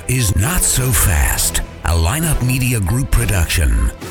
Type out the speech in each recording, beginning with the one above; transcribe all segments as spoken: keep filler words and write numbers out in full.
is Not So Fast, a Lineup Media Group production.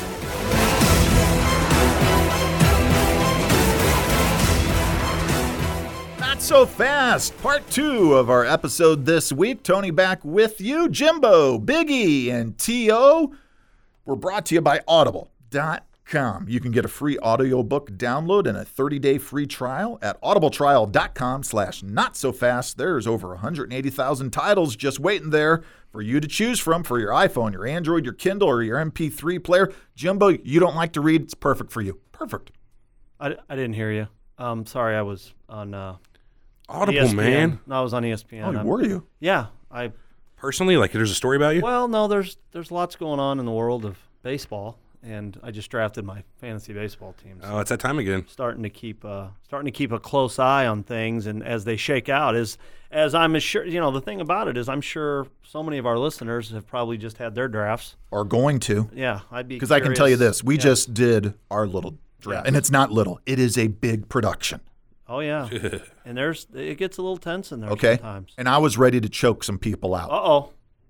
Not So Fast, part two of our episode this week. Tony back with you. Jimbo, Biggie, and T O. We're brought to you by Audible dot com. You can get a free audiobook download and a thirty-day free trial at audibletrial dot com slash not so fast. There's over one hundred eighty thousand titles just waiting there for you to choose from for your iPhone, your Android, your Kindle, or your M P three player. Jimbo, you don't like to read. It's perfect for you. Perfect. I, I didn't hear you. Um, sorry, I was on uh, Audible, E S P N. man. No, I was on E S P N. Oh, I'm- were you? Yeah, I. Personally, like there's a story about you? Well, no, there's there's lots going on in the world of baseball, and I just drafted my fantasy baseball team. So Oh, it's that time again. starting to keep uh, starting to keep a close eye on things, and as they shake out, as as I'm sure, you know, the thing about it is, I'm sure so many of our listeners have probably just had their drafts. Are going to. Yeah, I'd be Because I can tell you curious. this. We Yeah. just did our little draft. Yeah. And it's not little. It is a big production. Oh yeah, and there's it gets a little tense in there Okay? sometimes. And I was ready to choke some people out. Uh oh,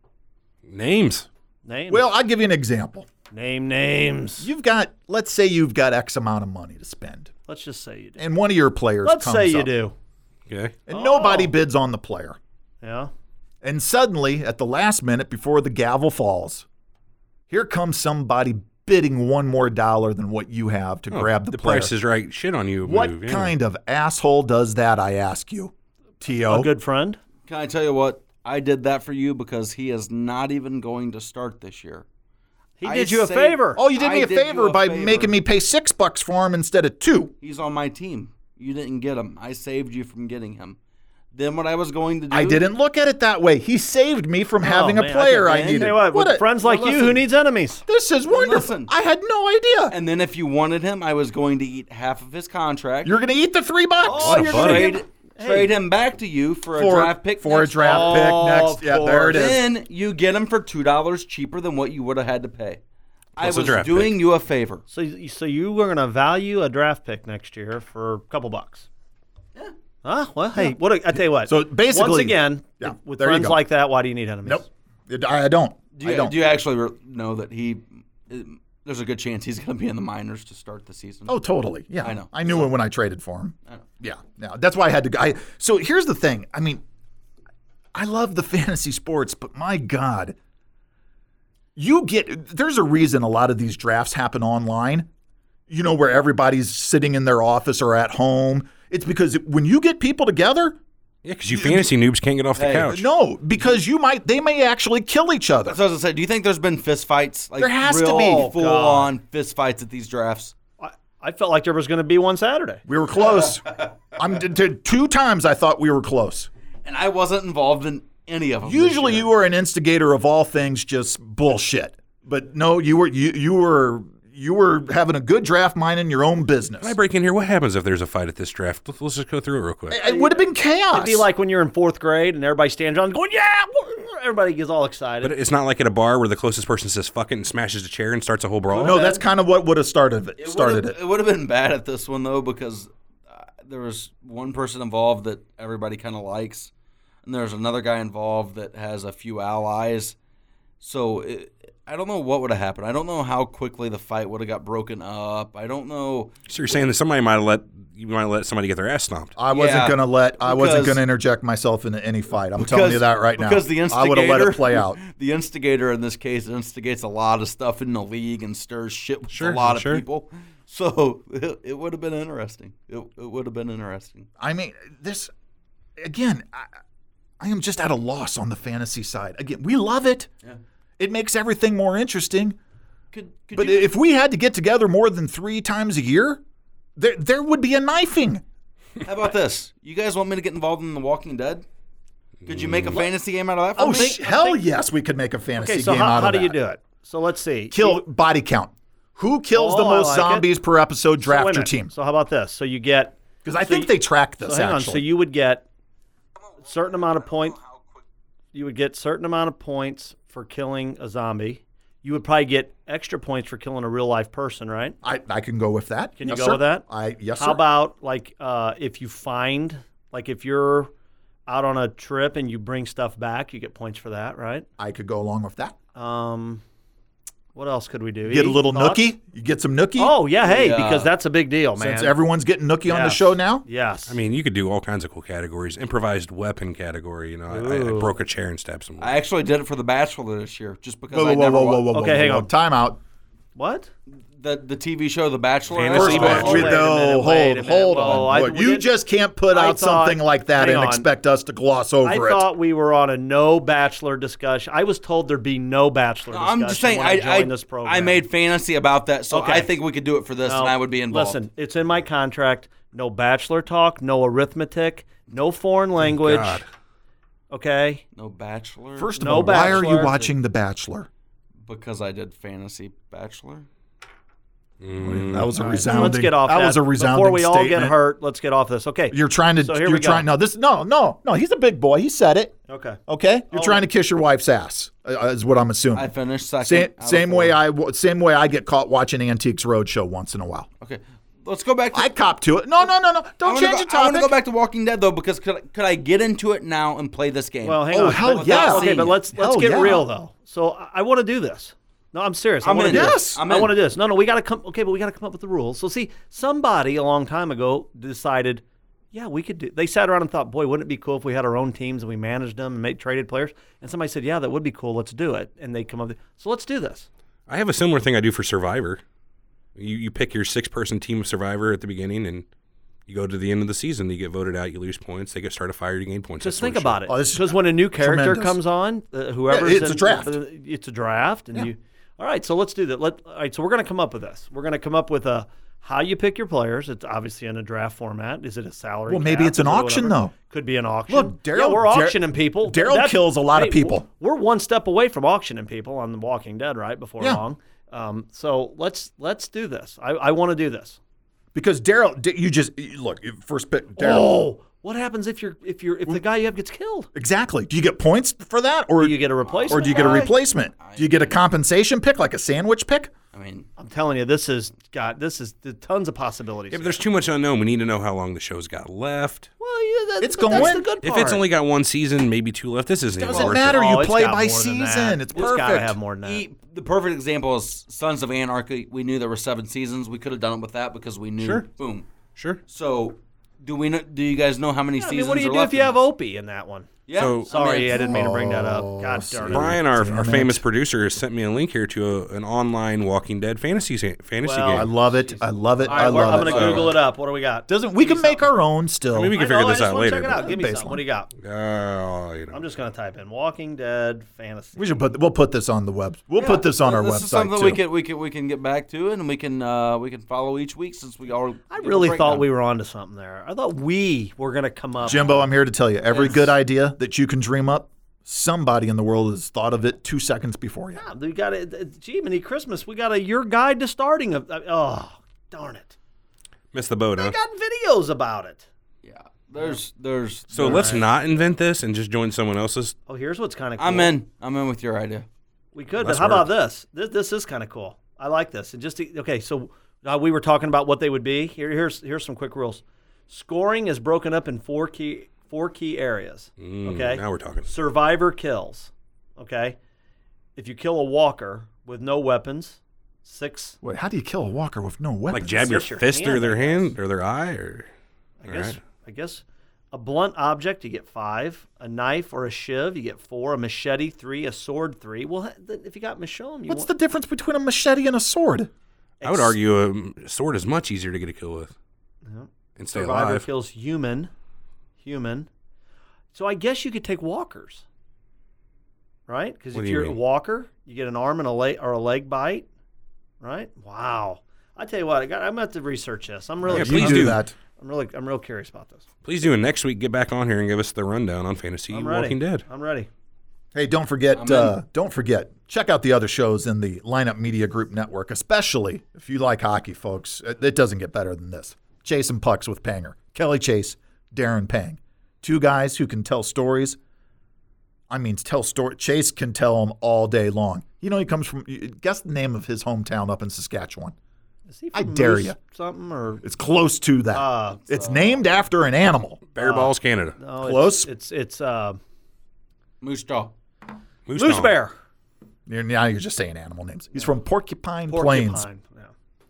Names. names. Well, I'll give you an example. name names. You've got, let's say you've got X amount of money to spend. Let's just say you do. And one of your players Let's comes say you up, do. Okay. And Oh. nobody bids on the player. Yeah. And suddenly, at the last minute before the gavel falls, here comes somebody bidding one more dollar than what you have to Oh, grab the, the player. price is right. Shit on you. What move, yeah. kind of asshole does that, I ask you, T O? A good friend. Can I tell you what? I did that for you because he is not even going to start this year. He I did you a say- favor. Oh, you did I me a did you favor a by favor. making me pay six bucks for him instead of two. He's on my team. You didn't get him. I saved you from getting him. Then what I was going to do. I didn't look at it that way. He saved me from having Oh, a man, player I I think- needed. Tell you what, What with a- friends like well, you, who listen. needs enemies? This is wonderful. listen. I had no idea. And then if you wanted him, I was going to eat half of his contract. You're going to eat the three bucks? Oh, you're gonna trade, give- trade him back to you for, For- a draft pick. for a next draft fall. pick Oh, next. of Yeah, there it is. Then you get him for two dollars cheaper than what you would have had to pay. I Plus a was draft doing pick. you a favor. So, you- so you were going to value a draft pick next year for a couple bucks. Yeah. Huh? Well, hey, what? A, I tell you what. So basically- once again, Yeah, with- with there you friends go. like that, why do you need enemies? Nope. It- I I don't. Do you, I don't. do you actually re- know that he? There's a good chance he's going to be in the minors to start the season. Oh, totally. Yeah. I know. I knew it when I traded for him. I know. Yeah. Yeah. That's why I had to go. I, so here's the thing. I mean, I love the fantasy sports, but my God, you get, there's a reason a lot of these drafts happen online, you know, where everybody's sitting in their office or at home. It's because when you get people together, Yeah, because you fantasy noobs can't get off the Hey, couch. no, because you might, they may actually kill each other. That's what I was gonna say. Do you think there's been fist fights? Like There has to real be. full God. on fist fights at these drafts. I, I felt like there was going to be one Saturday. We were close. I'm t- t- two times I thought we were close. And I wasn't involved in any of them. this Usually year. you were an instigator of all things just bullshit. But no, you were you you were you were having a good draft minding your own business. Can I break in here? What happens if there's a fight at this draft? Let's, let's just go through it real quick. It would have been chaos. It'd be like when you're in fourth grade and everybody stands around going, yeah, everybody gets all excited. But it's not like at a bar where the closest person says fuck it and smashes the chair and starts a whole brawl. no, that's kind of what would have started it. It Started would've- it. It would have been bad at this one though because uh, there was one person involved that everybody kind of likes, and there's another guy involved that has a few allies. So it, I don't know what would have happened. I don't know how quickly the fight would have got broken up. I don't know. So you're saying that somebody might have let you might have let somebody get their ass stomped. I wasn't Yeah, gonna let I wasn't because- gonna interject myself into any fight. I'm telling you that right now. Because the I instigator, would have let it play out. The instigator in this case instigates a lot of stuff in the league and stirs shit with Sure, a lot sure. of people. So it, it would have been interesting. It, it would have been interesting. I mean, this again. I, I am just at a loss on the fantasy side. Again, we love it. Yeah. It makes everything more interesting. Could, could But you, if we had to get together more than three times a year, there there would be a knifing. how about this? You guys want me to get involved in The Walking Dead? Could you make a fantasy game out of that for Oh, me? sh- hell yes, we could make a fantasy okay, so game how, out of how do that. you do it? So let's see. Kill body count. Who kills the Oh, I most like it. zombies per episode? So Draft wait a your minute. team. So how about this? So you get Because I so think you- they track so this hang on. actually. So you would get a certain amount of points. You would get certain amount of points for killing a zombie. You would probably get extra points for killing a real life person, right? I, I can go with that. Can you Yes, go sir. with that? I yes, How sir. about like uh, if you find like if you're out on a trip and you bring stuff back, you get points for that, right? I could go along with that. Um, what else could we do? Get a E, little thoughts? nookie. You get some nookie. Oh, yeah, hey, Yeah. because that's a big deal, man. Since everyone's getting nookie on the Yes. show now. Yes. I mean, you could do all kinds of cool categories. Improvised weapon category. You know, I, I, I Ooh. broke a chair and stabbed someone. I actually did it for The Bachelor this year, just because Whoa, whoa, I whoa, never whoa, wa- whoa, whoa, Okay, whoa, hang whoa. on. Time out. what? the the T V show The Bachelor. Fantasy First of all- Bachelor. wait a no, minute, hold, wait a minute. hold Whoa, on. I- Look, we you didn't- just can't put I out thought- something like that hang and on. expect us to gloss over I it. thought we were on a no Bachelor discussion. I was told there'd be no Bachelor discussion I'm just saying, when I, I, I, joined this program. I made fantasy about that, so Okay. I think we could do it for this, No, and I would be involved. Listen, it's in my contract. No Bachelor talk, no arithmetic, no foreign language. God. Okay? No Bachelor. First of No all, why are you Bachelor. watching The Bachelor? because I did fantasy Bachelor. That was a Now, resounding. let's get off that. that. was a resounding Before we all statement. get hurt, let's get off this. Okay. You're trying to. So here you're we go. trying. No, this. No, no, no. He's a big boy. He said it. Okay. Okay. You're Oh. trying to kiss your wife's ass. Uh, is what I'm assuming. I finished second. Same, out of same four. way I w- same way I get caught watching Antiques Roadshow once in a while. Okay, let's go back to. I cop to it. No, no, no, no. I Don't wanna change go, the I want topic. to go back to Walking Dead though, because could I, could I get into it now and play this game? Well, hang Oh, on. hell But- yeah. Okay, but let's let's Hell get yeah. real though. So I, I want to do this. No, I'm serious. I I'm want to in. do Yes. this. I'm I in. want to do this. No, no, we got to come. Okay, but we got to come up with the rules. So see, somebody a long time ago decided, yeah, we could do. They sat around and thought, boy, wouldn't it be cool if we had our own teams and we managed them and made traded players? And somebody said, yeah, that would be cool. Let's do it. And they come up. With, so let's do this. I have a similar thing I do for Survivor. You you pick your six person team of Survivor at the beginning, and you go to the end of the season. You get voted out. You lose points. They get start a fire. You gain points. Just that think sort of about shit. it. Oh, this is Because when a new character tremendous. comes on, uh, whoever's Yeah, it's a in- draft. uh, it's a draft, and you. All right, so let's do that. Let all right, so we're going to come up with this. We're going to come up with a how you pick your players. It's obviously in a draft format. Is it a salary? Well, maybe cap? it's an Is it auction, whatever? though. Could be an auction. Look, Daryl- yeah, we're Dar- auctioning people. Daryl That's- kills a lot of hey, people. We're one step away from auctioning people on The Walking Dead, right? Before Yeah. long. Um, so let's let's do this. I, I want to do this. Because Daryl, D- you just you- look you first pick Daryl. Oh, what happens if you're if you're if the guy you have gets killed? Exactly. Do you get points for that, or Do you get a replacement? or do you get a guy? replacement? Do you get a compensation pick, like a sandwich pick? I mean, I'm telling you, this is got this is the tons of possibilities. Yeah, but there's too much unknown. We need to know how long the show's got left. well, yeah, that, It's but that's going. the good If part. it's only got one season, maybe two left, this isn't even Doesn't worth matter. it. You Oh, it's play got by more than that. season. It's It's got to perfect. have more than that. e- the perfect example is Sons of Anarchy. We knew there were seven seasons. We could have done it with that because we knew. Sure. Boom. Sure. So, do we? Know, do you guys know how many I seasons mean, what do you are do left if you in have this? Opie in that one? Yeah. So- Sorry, I, mean, didn't mean to bring that up. God darn it. Brian, our, Damn our it. famous producer, has sent me a link here to a, an online Walking Dead fantasy sa- fantasy Well, I game. love it. I love it. All right, I we're- love I'm it. going to Google it up. What do we got? Doesn't we can make our own still? Maybe we can I know, figure this I just out wanna later. Check it out. but- Give me Baseline. some. What do you got? Uh, you know. I'm just going to type in Walking Dead fantasy. We should put. We'll put this on the web. We'll put this on our this website is something too. we can we can we can get back to, and we can uh, we can follow each week since we all. I really thought we were onto something there. I thought we were going to come up. Jimbo, I'm here to tell you, every good idea that you can dream up, somebody in the world has thought of it two seconds before you. Yeah, we got it. Gee, mini Christmas. We got a your guide to starting. A, oh, darn it! Missed the boat, I huh? got videos about it. Yeah. There's there's. So let's not invent this and just join someone else's. Oh, here's what's kind of cool. I'm in. I'm in with your idea. We could, but Less how about work. this? This this is kind of cool. I like this. And just to, okay, so uh, we were talking about what they would be. Here, here's here's some quick rules. Scoring is broken up in four key four key areas. Mm, Okay. Now we're talking. Survivor kills. Okay. If you kill a walker with no weapons, six. Wait, how do you kill a walker with no weapons? Like jab your Just your fist hand, through their I hand or their eye, or I All guess. right. I guess. A blunt object, you get five. A knife or a shiv, you get four. A machete, three. A sword, three. Well, then if you got Michonne, you What's want, the difference between a machete and a sword? I would argue a sword is much easier to get a kill with Yeah. and stay Survivor alive. kills human, human. So I guess you could take walkers, right? Because What if do you you're a mean? walker, you get an arm and a leg or a leg bite, right? Wow. I tell you what, I got, I'm gonna have to research this. I'm really, Yeah, You please do do. that. I'm really, I'm real curious about this. Please do. And next week, get back on here and give us the rundown on Fantasy I'm ready. Walking Dead. I'm ready. Hey, don't forget, I'm in. uh, don't forget, check out the other shows in the Lineup Media Group network, especially if you like hockey, folks. It, it doesn't get better than this. Chase and Pucks with Panger. Kelly Chase, Darren Pang. Two guys who can tell stories. I mean, tell story. Chase can tell them all day long. You know, he comes from, guess the name of his hometown up in Saskatchewan. Is he I from dare Moose you. Something or It's close to that. Uh, it's named after an animal. Bear Balls, Canada. no, Close? It's it's, it's uh, Moose jaw. Moose, Moose Dog. Bear. You're, now you're just saying animal names. He's from Porcupine, Plains. Porcupine. Yeah.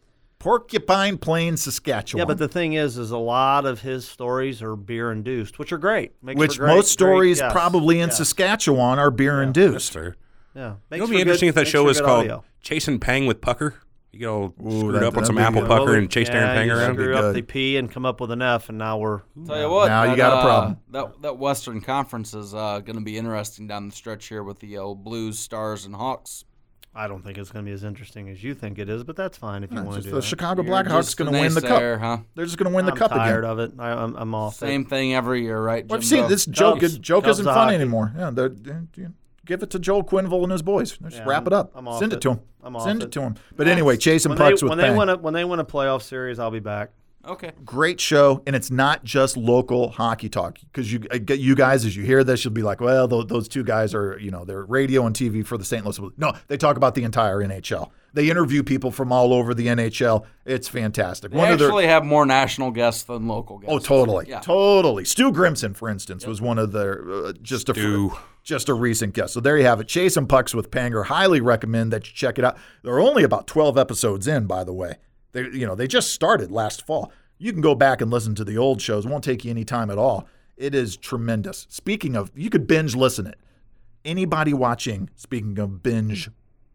Porcupine Plains, Saskatchewan. Yeah, but the thing is, is a lot of his stories are beer induced, which are great. Makes Which for great, most stories great, yes, probably in yes, Saskatchewan are beer That's induced. fair. Yeah, You know, it'd be interesting if that show was called Chasing Pang with Pucker. You get all screwed that- up on that'd some be apple good. pucker and chase yeah, Darren Pang you around. Screw Be up good. the P and come up with an F, and now we're Tell you what, Now you that, got a uh, problem. That that Western Conference is uh, going to be interesting down the stretch here with the old Blues, Stars, and Hawks. I don't think it's going to be as interesting as you think it is, but that's fine if you It's want to just do the that. Chicago You're Blackhawks just going a to win the naysayer, cup. huh? They're just going to win the I'm cup tired again. of it. I, I'm, I'm off. Same it. thing every year, right? What Jimbo? see, this joke Cubs- is, joke Cubs isn't hockey. funny anymore. Yeah, they're, they're, you give it to Joel Quinville and his boys. Just Yeah, wrap I'm- it up. I'm off Send it it. to him. I'm off Send it it. to him. But anyway, chasing when pucks they, with when Pang. they win a when they win a playoff series, I'll be back. Okay. Great show, and it's not just local hockey talk. Because you, I get you guys, as you hear this, you'll be like, "Well, those, those two guys are, you know, they're radio and T V for the Saint Louis." No, they talk about the entire N H L. They interview people from all over the N H L. It's fantastic. They One of their actually have more national guests than local guests. oh, totally, Yeah. totally. Stu Grimson, for instance, was one of their uh, just a Stu. just a recent guest. So there you have it. Chasing Pucks with Panger. Highly recommend that you check it out. They're only about twelve episodes in, by the way. They, you know, they just started last fall. You can go back and listen to the old shows. It won't take you any time at all. It is tremendous. Speaking of, you could binge listen it. Anybody watching, speaking of binge,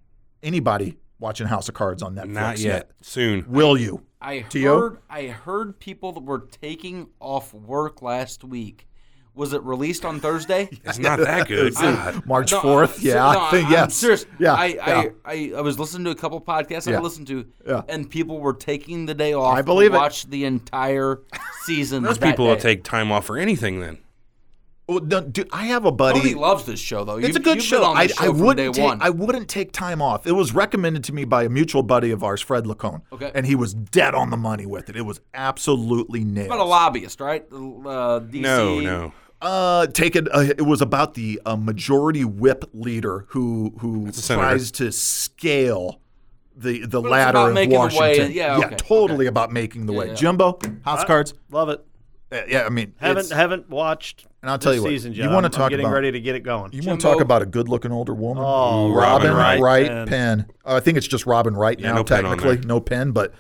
anybody watching House of Cards on Netflix? Not yet. Soon. Will you? I T O? heard I heard people that were taking off work last week. Was it released on Thursday? It's not that good. God. March No, fourth? ser- Yeah, no, I think I'm yes. serious. Yeah, I, yeah. I, I, I was listening to a couple podcasts that Yeah. I listened to, Yeah. and people were taking the day off I believe to it. watch the entire season. Most that people will day. take time off for anything then. Well, no, dude, I have a buddy. Tony loves this show, though. It's You've- a good you've show. Been on I, this show I from wouldn't day take one. I wouldn't take time off. It was recommended to me by a mutual buddy of ours, Fred Lacone. Okay. And he was dead on the money with it. It was absolutely nailed. About a lobbyist, right? Uh, D C. No, no. Uh, take it. Uh, it was about the uh, majority whip leader who who a senator. tries to scale the the But it's ladder about of making the way- Washington. yeah, okay, totally okay. about making the way. yeah. Jimbo, House Cards. Love it. Uh, yeah, I mean, Haven't it's- haven't watched. And I'll tell this you what, season you yet. wanna I'm- talk I'm getting about- ready to get it going. You want to Jimbo- talk about a good-looking older woman? Oh, Robin, Robin Wright, Wright Penn. Penn. Uh, I think it's just Robin Wright Yeah, now, no Penn on technically. there. No Penn, but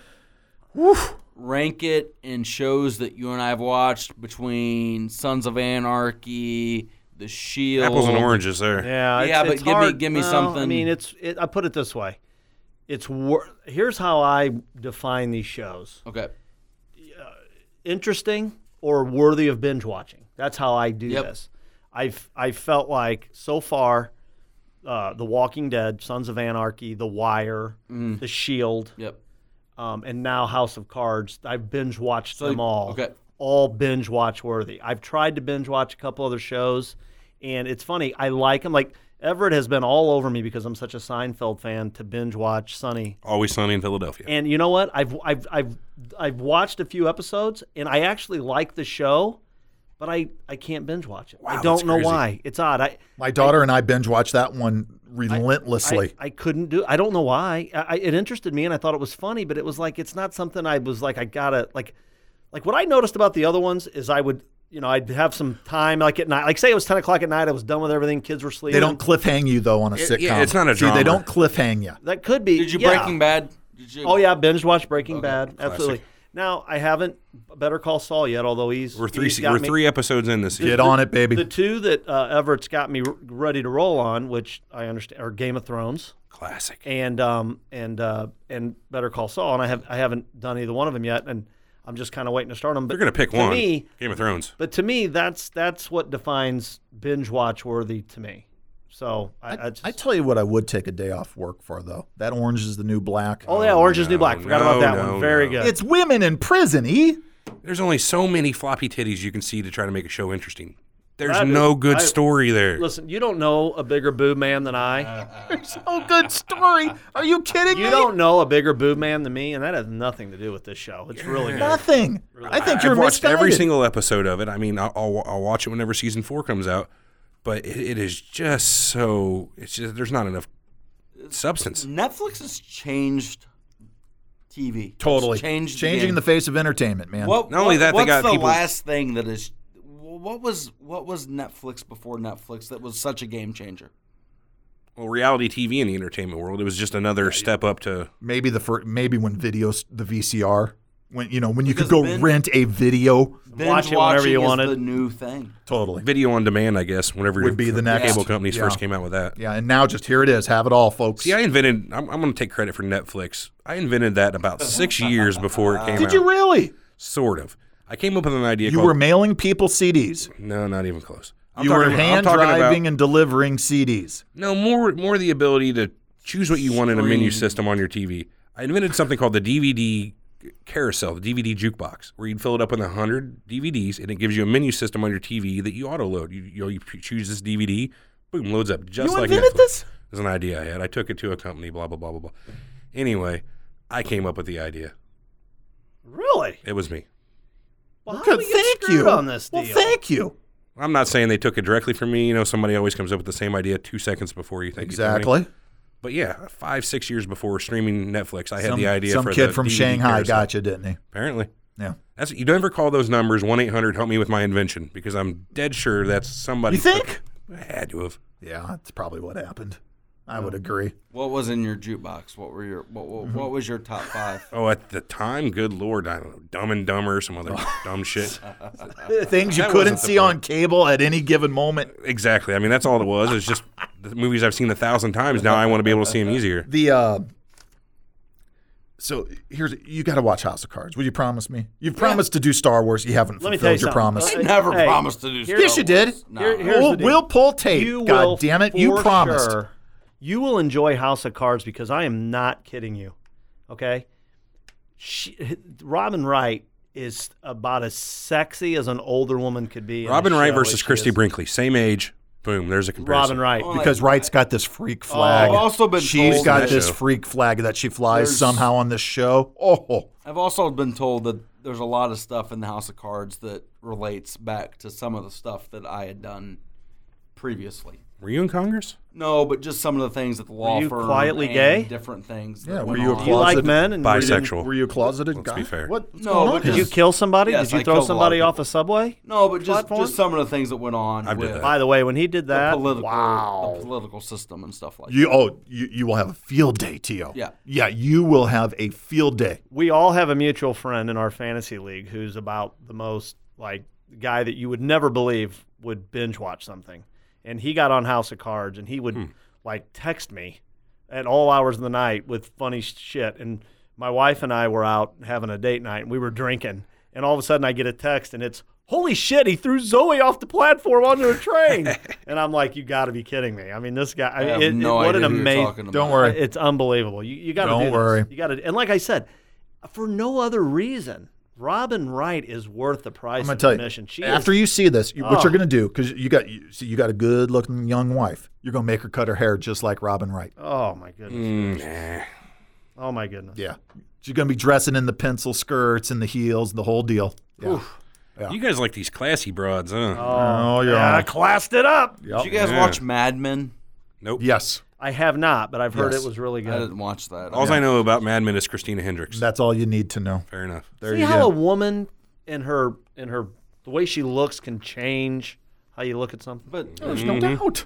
Rank it in shows that you and I have watched between Sons of Anarchy, The Shield. Apples and oranges there. Yeah, it's, Yeah, but it's give me- hard. give me Well, I something- mean, it's. It, I put it this way: it's wor- here's how I define these shows: Okay. interesting or worthy of binge watching. That's how I do Yep. this. I've I felt like so far, uh, The Walking Dead, Sons of Anarchy, The Wire, The Shield, Yep. um, and now House of Cards. I've binge watched So- them all. okay. All binge watch worthy. I've tried to binge watch a couple other shows, and it's funny. I like them. Like Everett has been all over me because I'm such a Seinfeld fan to binge watch Sunny. Always Sunny in Philadelphia. And you know what? I've I've I've I've watched a few episodes, and I actually like the show, but I, I can't binge watch it. I Wow, don't that's know crazy. why. It's odd. I my daughter and I binge watched that one I, relentlessly. I couldn't do. I don't know why. I, I, it interested me, and I thought it was funny, but it was like it's not something I was like I gotta like. Like what I noticed about the other ones is I would, you know, I'd have some time like at night. Like say it was ten o'clock at night, I was done with everything, kids were sleeping. they don't cliffhang you though on a sitcom. yeah, it's not a See, they drama. don't cliffhang you. That could be. Did you yeah. Breaking Bad? Did you, Oh yeah, binge watch Breaking Okay, Bad. Absolutely. Now I haven't Better Call Saul yet, although he's We're three. he's se- got We're me- three episodes in this season. Get on it, baby. The two that uh, Everett's got me r- ready to roll on, which I understand, are Game of Thrones Classic. and um and uh, and Better Call Saul, and I have I haven't done either one of them yet, and I'm just kind of waiting to start them. But They're gonna pick to one. Me, Game of Thrones. but to me, that's that's what defines binge watch worthy to me. So I, I, I, just, I tell you what, I would take a day off work for though. That Orange is the New Black. oh yeah, Orange is the New no, Black. Forgot no, about that no, one. Very no. good. It's women in prison, E. There's only so many floppy titties you can see to try to make a show interesting. There's That is- no good I- story there. Listen, you don't know a bigger boob man than I. Oh, good story. Are you kidding You me? don't know a bigger boob man than me, and that has nothing to do with this show. It's really good. Nothing. I think you're I've watched misguided. every single episode of it. I mean, I'll, I'll, I'll watch it whenever season four comes out, but it, it is just so. It's just there's not enough substance. Netflix has changed T V. Totally. It's changed the Changing game. the face of entertainment, man. What, Not only what- that, they what's got the people- last thing that is? What was what was Netflix before Netflix that was such a game changer? Well, reality T V in the entertainment world, it was just another step up to. Maybe the fir- maybe when videos, the V C R, when you know when you Because could go Ben- rent a video. Binge Watch it whenever you watching wanted. is the new thing. Totally. Video on demand, I guess, whenever Would be the next. cable companies Yeah. first came out with that. Yeah, and now just here it is. Have it all, folks. See, I invented, I'm, I'm going to take credit for Netflix. I invented that about six years before it came out. Did you really? Sort of. I came up with an idea You called. were mailing people C Ds. No, not even close. I'm You were talking about- I'm hand talking about- driving and delivering C Ds. No, more more the ability to choose what you want in a menu system on your T V. I invented something called the D V D carousel, the D V D jukebox, where you'd fill it up with one hundred D V Ds, and it gives you a menu system on your T V that you auto-load. You, you know, you choose this D V D, boom, loads up just You like invented Netflix. this? It was an idea I had. I took it to a company, blah, blah, blah, blah, blah. Anyway, I came up with the idea. Really? It was me. Well, how Good, did we get thank screwed you. on this deal? Well, thank you. I'm not saying they took it directly from me. You know, somebody always comes up with the same idea two seconds before you think. you know. Exactly. But yeah, five, six years before streaming Netflix, I had Some, the idea some for kid the from D V D Shanghai carousel. got you, didn't he? Apparently. Yeah. That's you don't ever call those numbers one eight hundred help me with my invention because I'm dead sure that's somebody. You think? I had to have. Yeah, that's probably what happened. I would agree. What was in your jukebox? What were your what what, what was your top five? Oh, at the time, good lord, I don't know, Dumb and Dumber, some other dumb shit. Things you That couldn't wasn't the see on point. cable at any given moment. Exactly. I mean, that's all it was. It's just the movies I've seen a thousand times. Now I want to be able to see them easier. The uh so here's you got to watch House of Cards. Would you promise me? You've promised to do Star Wars. You haven't Let me tell fulfilled you your something. promise. I never Hey, promised to do. here- Star Yes, you did. Wars. No. Here- here's We'll, the deal. we'll pull tape. You God will, damn it! You for promised. sure, you will enjoy House of Cards because I am not kidding you. Okay, she, Robin Wright is about as sexy as an older woman could be. in Robin a Wright show versus as she Christy is. Brinkley, same age. Boom, there's a comparison. Robin Wright. Oh, Because Wright's got this freak flag. I've also been She's told got that this show. freak flag that she flies There's- somehow on this show. Oh, I've also been told that there's a lot of stuff in the House of Cards that relates back to some of the stuff that I had done previously. Were you in Congress? No, but just some of the things at the law you firm. quietly and gay? Different things. that Yeah, were went you a on. Do you like Closeted men and were you- Bisexual. were you a closeted Let's guy? be fair. What, what's No, going but on Did here? you kill somebody? Yes, Did you I throw killed a lot of somebody off people. a subway? No, but just, Platform? just some of the things that went on I've with did that. By the way, when he did the that, political, Wow. the political system and stuff like You that. oh you, you will have a field day, Tio. Yeah. Yeah, you will have a field day. we all have a mutual friend in our fantasy league who's about the most like guy that you would never believe would binge watch something. And he got on House of Cards and he would Hmm. like text me at all hours of the night with funny shit. And my wife and I were out having a date night and we were drinking. And all of a sudden I get a text and it's, holy shit, he threw Zoe off the platform onto a train. And I'm like, you got to be kidding me. I mean, this guy, I have it, no it, what idea an who you're amazing. talking about. Don't worry. It's unbelievable. You, you got to Don't do this. worry. You got to, and like I said, for no other reason, Robin Wright is worth the price I'm gonna of tell you. admission. She After is, you see this, you, what Oh. you're gonna do because you got you, see, you got a good looking young wife. You're gonna make her cut her hair just like Robin Wright. oh my goodness, Mm, nah. oh my goodness. Yeah, she's gonna be dressing in the pencil skirts and the heels, the whole deal. Yeah. Yeah. You guys like these classy broads, huh? Oh, you're Yeah, I on. classed it up. Yep. Did you guys Yeah. watch Mad Men? Nope. Yes, I have not, but I've heard Yes. it was really I good. didn't watch that. All I know about Mad Men is Christina Hendricks. that's all you need to know. Fair enough. There See you how go. a woman in her in her the way she looks can change how you look at something. But There's no doubt.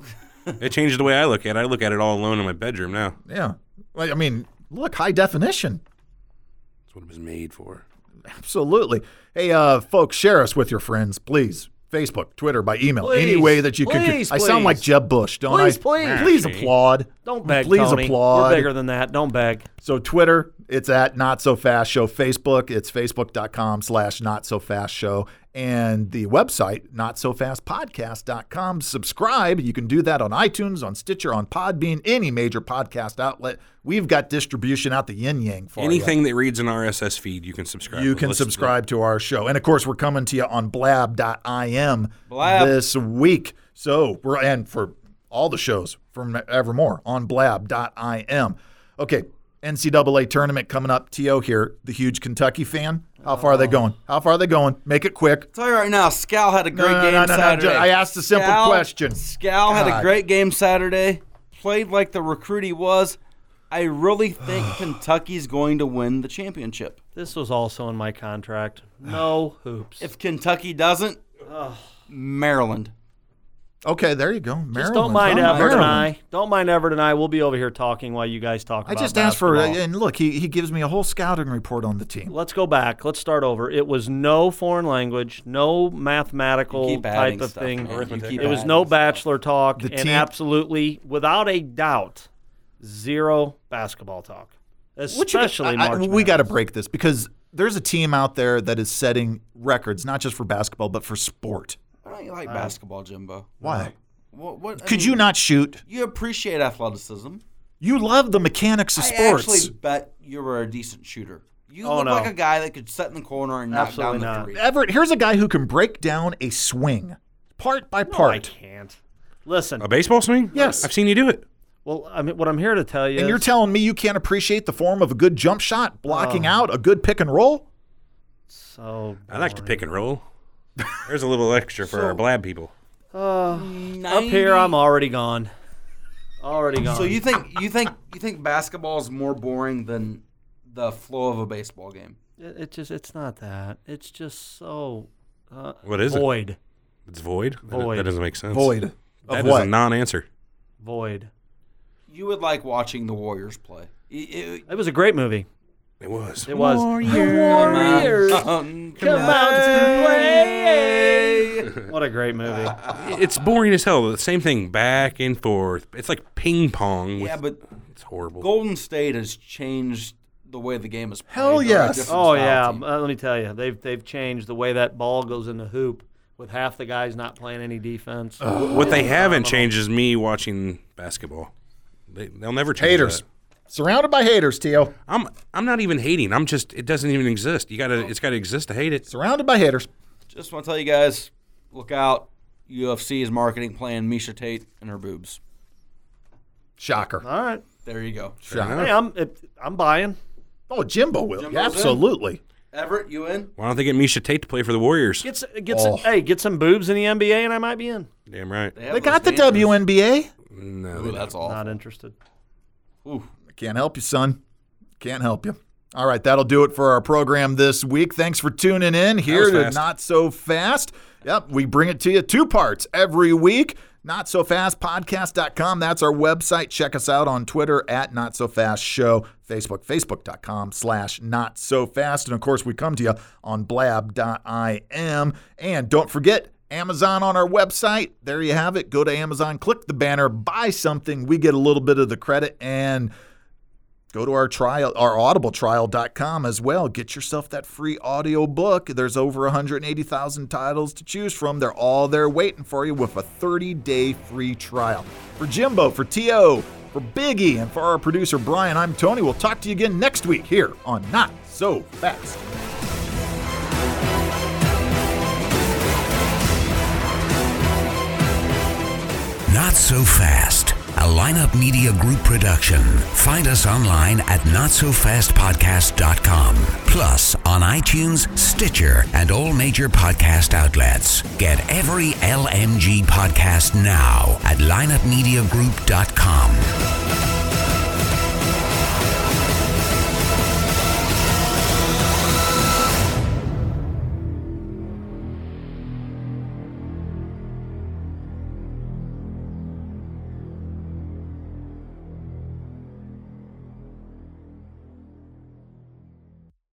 It changed the way I look at it. I look at it all alone in my bedroom now. Yeah, well, I mean, look, high definition. That's what it was made for. Absolutely. Hey, uh, folks, share us with your friends, please. Facebook, Twitter, by email, Please. any way that you Please, can. I sound please. like Jeb Bush, don't Please, I? please. Please Actually. applaud. Don't beg, Please Tony. applaud. We're bigger than that. Don't beg. So Twitter, it's at Not So Fast Show. Facebook, it's facebook.com slash Not So Fast Show. And the website, not so fast podcast dot com. Subscribe. You can do that on iTunes, on Stitcher, on Podbean, any major podcast outlet. We've got distribution out the yin-yang for you. Anything that reads an R S S feed, you can subscribe. You to. can Let's- subscribe to our show. And of course, we're coming to you on blab dot I M Blab. this week. So we're and for all the shows from Evermore on blab dot I M. Okay, N C double A tournament coming up. T O here, the huge Kentucky fan. How far are they going? How far are they going? Make it quick. tell you right now, Scal had a great no, game no, no, no, Saturday. I asked a simple Scal- question. Scal had God. a great game Saturday. Played like the recruit he was. I really think Kentucky's going to win the championship. This was also in my contract. No hoops. If Kentucky doesn't, Maryland. Okay, there you go. Maryland. Just don't mind huh? Everett and Maryland. I. Don't mind Everett and I. We'll be over here talking while you guys talk I about just asked for, basketball. and look, he, he gives me a whole scouting report on the team. Let's go back. Let's start over. It was no foreign language, no mathematical You keep type adding of stuff, thing. man. You keep It was adding no stuff. bachelor talk, The and team- absolutely, without a doubt, zero basketball talk. What you- Especially I- I- March we got to Madness. break this because there's a team out there that is setting records, not just for basketball, but for sport. Why don't you like basketball, Jimbo? Why? What, what, I Could mean, you not shoot? You appreciate athleticism. You love the mechanics of I sports. actually bet you were a decent shooter. You Oh, look no. like a guy that could sit in the corner and knock Absolutely down the not. three. Everett, here's a guy who can break down a swing part by No, I part. can't. Listen, A baseball swing? Yes. I've seen you do it. well, I mean, what I'm here to tell you and is, you're telling me you can't appreciate the form of a good jump shot, blocking Oh. out, a good pick and roll? so I like to boring. pick and roll. There's a little extra for our blab people. Up here, I'm already gone. Already gone. So you think you think you think basketball is more boring than the flow of a baseball game? It, it just it's not that. It's just so uh, What is it? void. It's void? That- Void. That doesn't make sense. Void. That Of is what? a non-answer. Void. You would like watching the Warriors play. It- it- It was a great movie. It was. It was. Warriors, Come out to play. What a great movie. It's boring as hell. The same thing back and forth. It's like ping pong. With, Yeah, but it's horrible. Golden State has changed the way the game is played. Hell They're a yes. different Oh style yeah, team. uh, let me tell you, they've they've changed the way that ball goes in the hoop with half the guys not playing any defense. What they haven't changed is me watching basketball. They, they'll never change Haters. that. Surrounded by haters, Tio. I'm I'm not even hating. I'm just it doesn't even exist. You gotta it's gotta exist to hate it. Surrounded by haters. Just want to tell you guys, look out. U F C is marketing plan Misha Tate and her boobs. Shocker. All right, There you go. Shocker. hey, I'm it, I'm buying. Oh, Jimbo will. Jimbo's in? Absolutely. Everett, you in? Why don't they get Misha Tate to play for the Warriors? Get s- get Oh. some, hey, get some boobs in the N B A, and I might be in. Damn right. have They got the those dancers. W N B A. No, Ooh, they that's don't. awful. Not interested. Ooh. Can't help you, son. Can't help you. All right, that'll do it for our program this week. Thanks for tuning in here was to fast. Not So Fast. Yep, we bring it to you two parts every week. Not So Fast Podcast dot com. That's our website. Check us out on Twitter at Not So Fast Show. Facebook, Facebook dot com slash Not So Fast. And of course, we come to you on blab dot I M. And don't forget, Amazon on our website. There you have it. Go to Amazon, click the banner, buy something. We get a little bit of the credit, and go to our trial, our audible trial dot com as well. Get yourself that free audio book. There's over one hundred eighty thousand titles to choose from. They're all there waiting for you with a thirty-day free trial. For Jimbo, for T O, for Biggie, and for our producer Brian, I'm Tony. We'll talk to you again next week here on Not So Fast. Not So Fast, a Lineup Media Group production. Find us online at not so fast podcast dot com. Plus on iTunes, Stitcher, and all major podcast outlets. Get every L M G podcast now at lineup media group dot com.